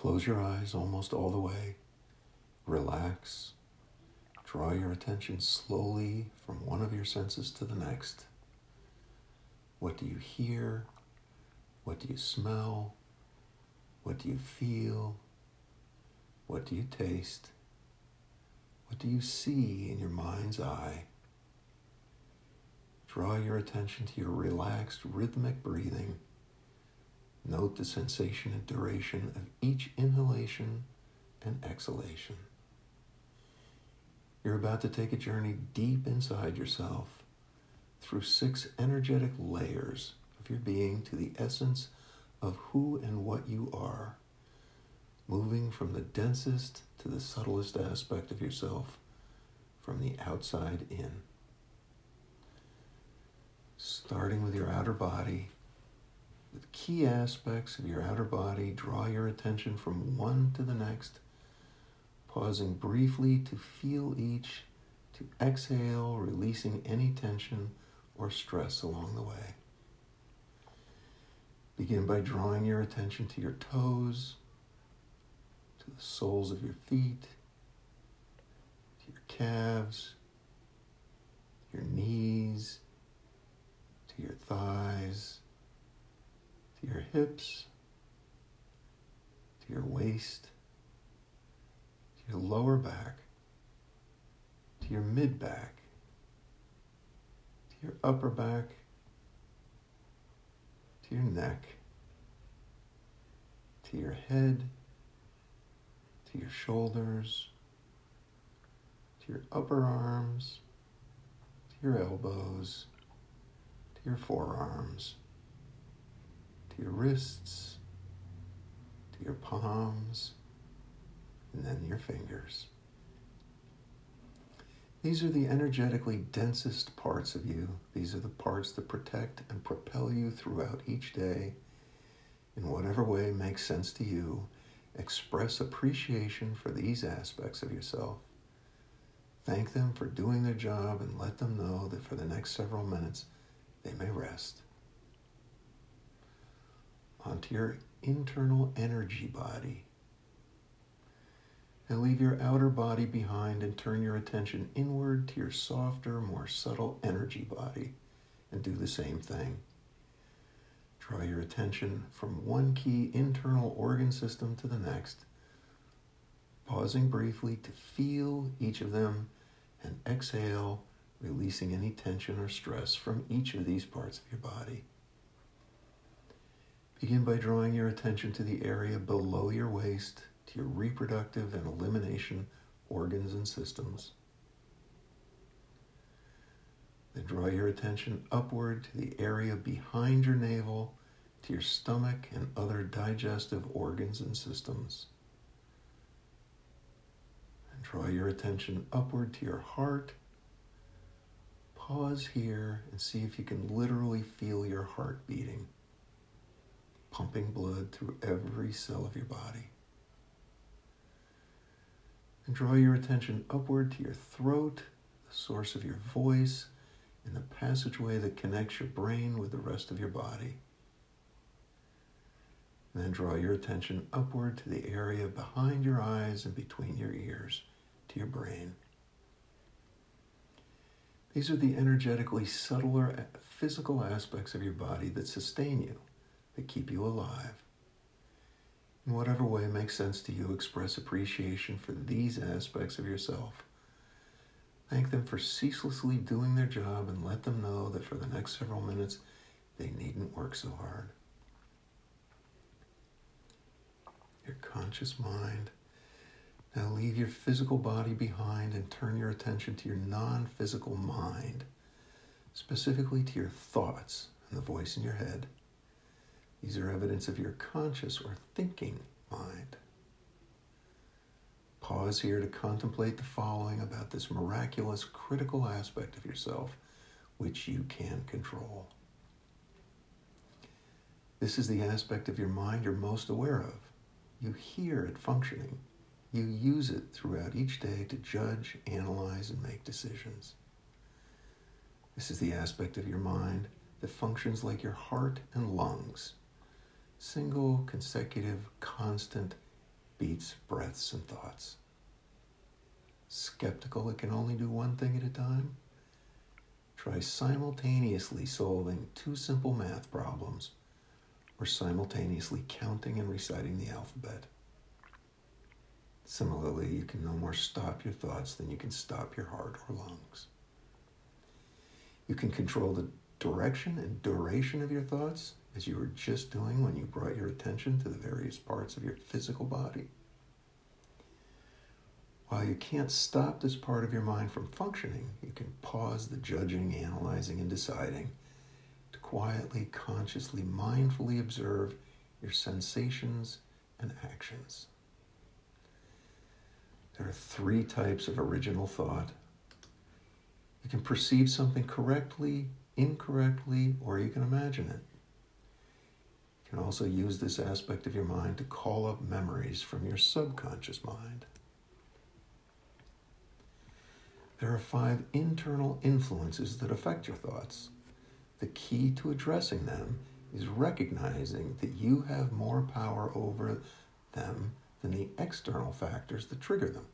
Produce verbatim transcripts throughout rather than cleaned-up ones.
Close your eyes almost all the way. Relax. Draw your attention slowly from one of your senses to the next. What do you hear? What do you smell? What do you feel? What do you taste? What do you see in your mind's eye? Draw your attention to your relaxed, rhythmic breathing. Note the sensation and duration of each inhalation and exhalation. You're about to take a journey deep inside yourself through six energetic layers of your being to the essence of who and what you are, moving from the densest to the subtlest aspect of yourself, from the outside in. Starting with your outer body, with key aspects of your outer body, draw your attention from one to the next, pausing briefly to feel each, to exhale, releasing any tension or stress along the way. Begin by drawing your attention to your toes, to the soles of your feet, to your calves, your knees, to your thighs, to your hips, to your waist, to your lower back, to your mid-back, to your upper back, to your neck, to your head, to your shoulders, to your upper arms, to your elbows, to your forearms, to your wrists, to your palms, and then your fingers. These are the energetically densest parts of you. These are the parts that protect and propel you throughout each day. In whatever way makes sense to you, express appreciation for these aspects of yourself. Thank them for doing their job and let them know that for the next several minutes, they may rest. Onto your internal energy body. Now leave your outer body behind and turn your attention inward to your softer, more subtle energy body and do the same thing. Draw your attention from one key internal organ system to the next, pausing briefly to feel each of them and exhale, releasing any tension or stress from each of these parts of your body. Begin by drawing your attention to the area below your waist, to your reproductive and elimination organs and systems. Then draw your attention upward to the area behind your navel, to your stomach and other digestive organs and systems. And draw your attention upward to your heart. Pause here and see if you can literally feel your heart beating, pumping blood through every cell of your body. And draw your attention upward to your throat, the source of your voice, and the passageway that connects your brain with the rest of your body. And then draw your attention upward to the area behind your eyes and between your ears, to your brain. These are the energetically subtler physical aspects of your body that sustain you, that keep you alive. In whatever way makes sense to you, express appreciation for these aspects of yourself. Thank them for ceaselessly doing their job and let them know that for the next several minutes, they needn't work so hard. Your conscious mind. Now leave your physical body behind and turn your attention to your non-physical mind, specifically to your thoughts and the voice in your head. These are evidence of your conscious or thinking mind. Pause here to contemplate the following about this miraculous, critical aspect of yourself, which you can control. This is the aspect of your mind you're most aware of. You hear it functioning. You use it throughout each day to judge, analyze, and make decisions. This is the aspect of your mind that functions like your heart and lungs. Single, consecutive, constant, beats, breaths, and thoughts. Skeptical it can only do one thing at a time? Try simultaneously solving two simple math problems or simultaneously counting and reciting the alphabet. Similarly, you can no more stop your thoughts than you can stop your heart or lungs. You can control the direction and duration of your thoughts, as you were just doing when you brought your attention to the various parts of your physical body. While you can't stop this part of your mind from functioning, you can pause the judging, analyzing, and deciding to quietly, consciously, mindfully observe your sensations and actions. There are three types of original thought. You can perceive something correctly, incorrectly, or you can imagine it. You can also use this aspect of your mind to call up memories from your subconscious mind. There are five internal influences that affect your thoughts. The key to addressing them is recognizing that you have more power over them than the external factors that trigger them.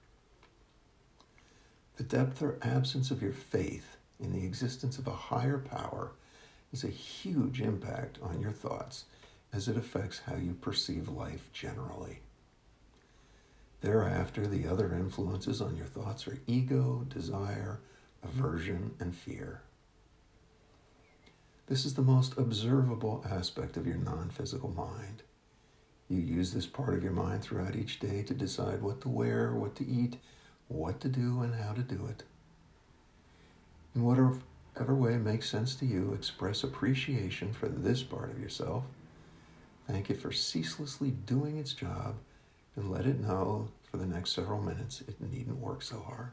The depth or absence of your faith in the existence of a higher power is a huge impact on your thoughts as it affects how you perceive life generally. Thereafter, the other influences on your thoughts are ego, desire, aversion, and fear. This is the most observable aspect of your non-physical mind. You use this part of your mind throughout each day to decide what to wear, what to eat, what to do, and how to do it. In whatever way makes sense to you, express appreciation for this part of yourself. Thank it for ceaselessly doing its job, and let it know for the next several minutes it needn't work so hard.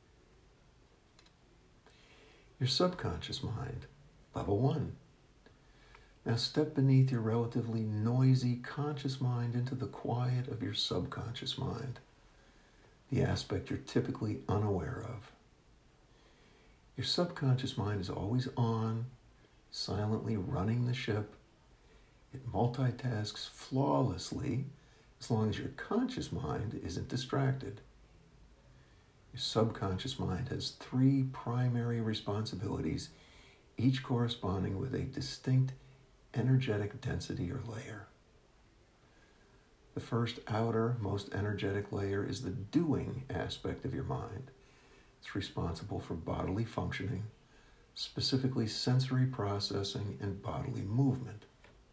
Your subconscious mind, level one. Now step beneath your relatively noisy conscious mind into the quiet of your subconscious mind, the aspect you're typically unaware of. Your subconscious mind is always on, silently running the ship. It multitasks flawlessly as long as your conscious mind isn't distracted. Your subconscious mind has three primary responsibilities, each corresponding with a distinct energetic density or layer. The first outer, most energetic layer is the doing aspect of your mind. It's responsible for bodily functioning, specifically sensory processing and bodily movement.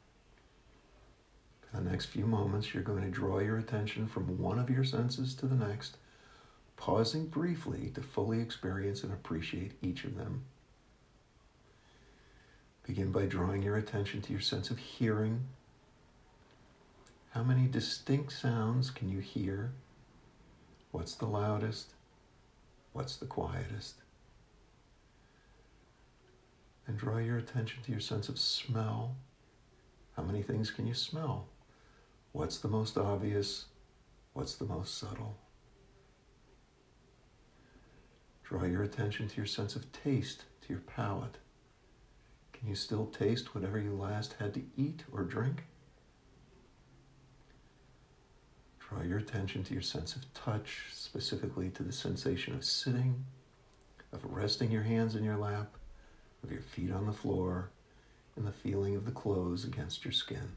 For the next few moments, you're going to draw your attention from one of your senses to the next, pausing briefly to fully experience and appreciate each of them. Begin by drawing your attention to your sense of hearing. How many distinct sounds can you hear? What's the loudest? What's the quietest? And draw your attention to your sense of smell. How many things can you smell? What's the most obvious? What's the most subtle? Draw your attention to your sense of taste, to your palate. Can you still taste whatever you last had to eat or drink? Draw your attention to your sense of touch, specifically to the sensation of sitting, of resting your hands in your lap, of your feet on the floor, and the feeling of the clothes against your skin.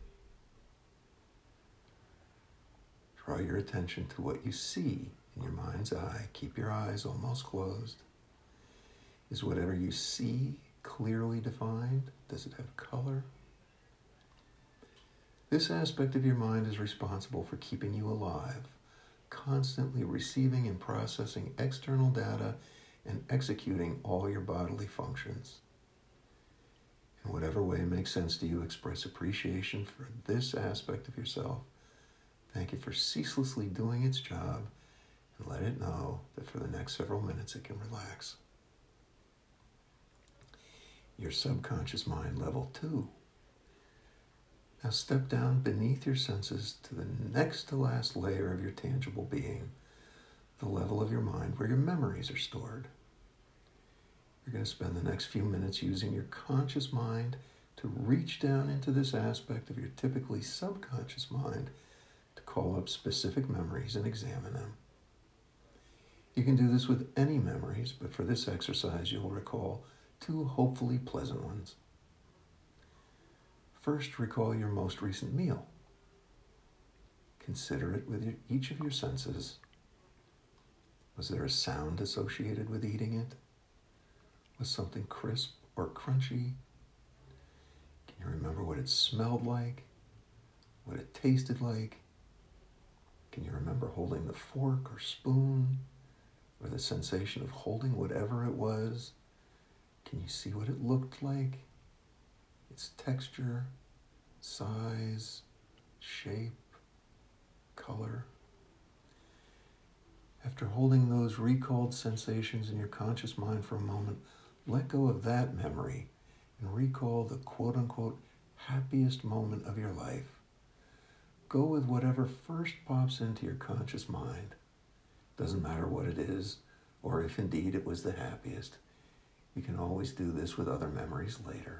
Draw your attention to what you see in your mind's eye. Keep your eyes almost closed. Is whatever you see clearly defined? Does it have color? This aspect of your mind is responsible for keeping you alive, constantly receiving and processing external data and executing all your bodily functions. In whatever way makes sense to you, express appreciation for this aspect of yourself. Thank it for ceaselessly doing its job, and let it know that for the next several minutes it can relax. Your subconscious mind, level two. Now step down beneath your senses to the next to last layer of your tangible being, the level of your mind where your memories are stored. You're going to spend the next few minutes using your conscious mind to reach down into this aspect of your typically subconscious mind to call up specific memories and examine them. You can do this with any memories, but for this exercise you'll recall two hopefully pleasant ones. First, recall your most recent meal. Consider it with your, each of your senses. Was there a sound associated with eating it? Was something crisp or crunchy? Can you remember what it smelled like? What it tasted like? Can you remember holding the fork or spoon? Or the sensation of holding whatever it was? Can you see what it looked like? Its texture, size, shape, color. After holding those recalled sensations in your conscious mind for a moment, let go of that memory and recall the quote-unquote happiest moment of your life. Go with whatever first pops into your conscious mind. Doesn't matter what it is, or if indeed it was the happiest. You can always do this with other memories later.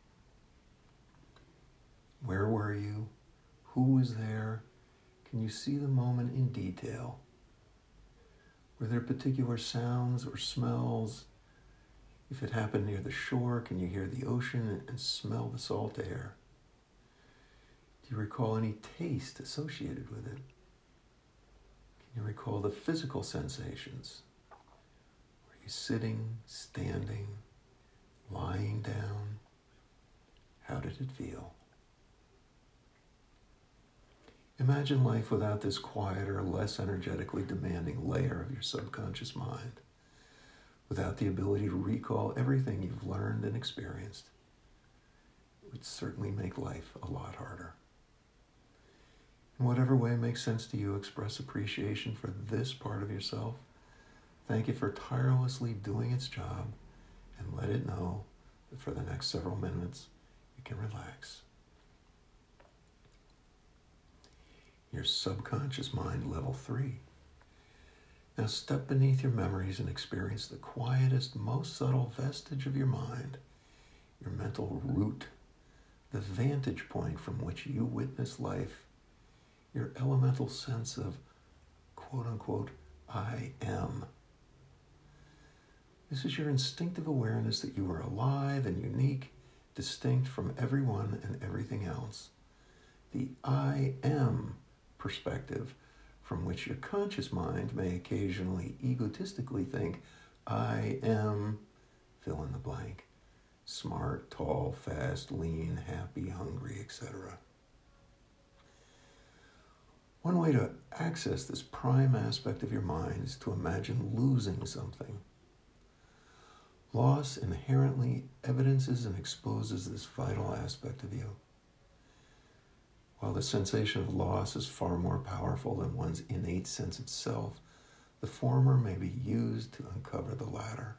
Where were you? Who was there? Can you see the moment in detail? Were there particular sounds or smells? If it happened near the shore, can you hear the ocean and smell the salt air? Do you recall any taste associated with it? Can you recall the physical sensations? Were you sitting, standing, lying down? How did it feel? Imagine life without this quieter, less energetically demanding layer of your subconscious mind, without the ability to recall everything you've learned and experienced. It would certainly make life a lot harder. In whatever way makes sense to you, express appreciation for this part of yourself. Thank it for tirelessly doing its job, and let it know that for the next several minutes, you can relax. Your subconscious mind, level three. Now step beneath your memories and experience the quietest, most subtle vestige of your mind, your mental root, the vantage point from which you witness life, your elemental sense of quote-unquote I am. This is your instinctive awareness that you are alive and unique, distinct from everyone and everything else. The I am perspective from which your conscious mind may occasionally egotistically think, I am, fill in the blank, smart, tall, fast, lean, happy, hungry, et cetera. One way to access this prime aspect of your mind is to imagine losing something. Loss inherently evidences and exposes this vital aspect of you. While the sensation of loss is far more powerful than one's innate sense of self, the former may be used to uncover the latter.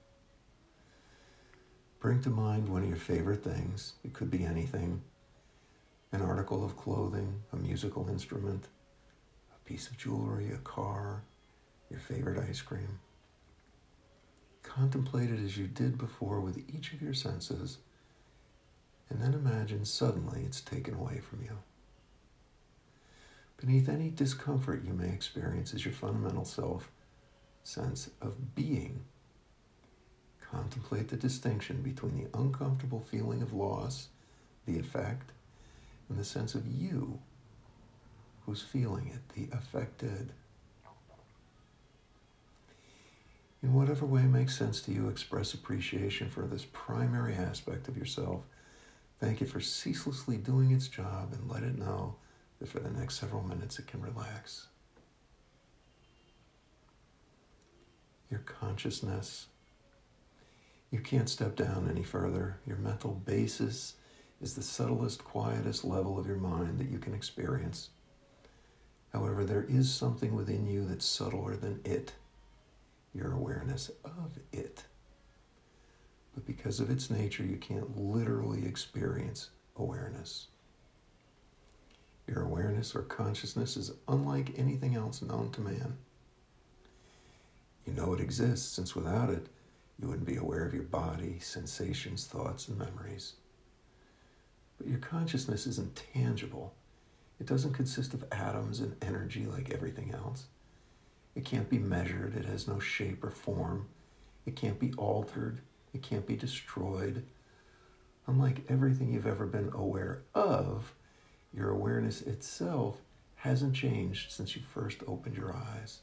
Bring to mind one of your favorite things. It could be anything. An article of clothing, a musical instrument, a piece of jewelry, a car, your favorite ice cream. Contemplate it as you did before with each of your senses, and then imagine suddenly it's taken away from you. Beneath any discomfort you may experience is your fundamental self sense of being. Contemplate the distinction between the uncomfortable feeling of loss, the effect, and the sense of you who's feeling it, the affected. In whatever way makes sense to you, express appreciation for this primary aspect of yourself. Thank it for ceaselessly doing its job, and let it know that for the next several minutes it can relax. Your consciousness. You can't step down any further. Your mental basis is the subtlest, quietest level of your mind that you can experience. However, there is something within you that's subtler than it, your awareness of it. But because of its nature, you can't literally experience awareness. Your awareness or consciousness is unlike anything else known to man. You know it exists, since without it, you wouldn't be aware of your body, sensations, thoughts, and memories. But your consciousness isn't tangible. It doesn't consist of atoms and energy like everything else. It can't be measured. It has no shape or form. It can't be altered. It can't be destroyed. Unlike everything you've ever been aware of, your awareness itself hasn't changed since you first opened your eyes.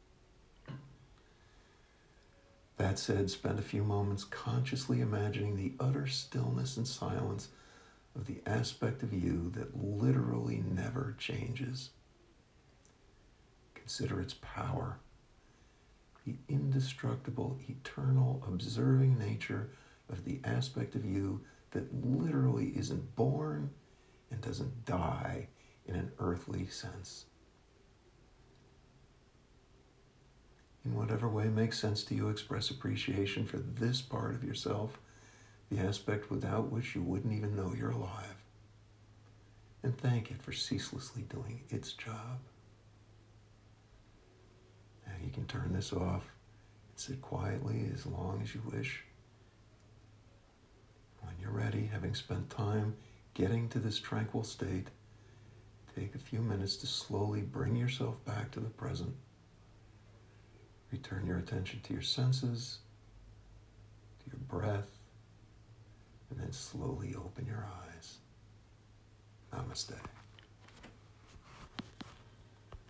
That said, spend a few moments consciously imagining the utter stillness and silence of the aspect of you that literally never changes. Consider its power, the indestructible, eternal, observing nature of the aspect of you that literally isn't born and doesn't die in an earthly sense. In whatever way makes sense to you, express appreciation for this part of yourself, the aspect without which you wouldn't even know you're alive. And thank it for ceaselessly doing its job. Now you can turn this off and sit quietly as long as you wish. When you're ready, having spent time getting to this tranquil state, take a few minutes to slowly bring yourself back to the present. Return your attention to your senses, to your breath, and then slowly open your eyes. Namaste.